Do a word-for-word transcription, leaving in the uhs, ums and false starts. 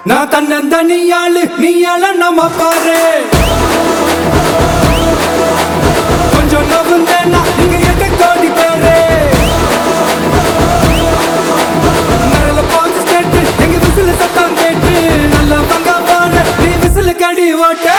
நான் தன்னந்தனியாளு நீ ஆள நம்ம பாரு கொஞ்சம் நவுந்தேனா நீங்க எட்டு கோடி பேரு நரல பாத்து ஸ்டேட்டு எங்க விசில சத்தம் கேட்டு நல்ல பங்க பாரு நீ விசில கடி ஓட்ட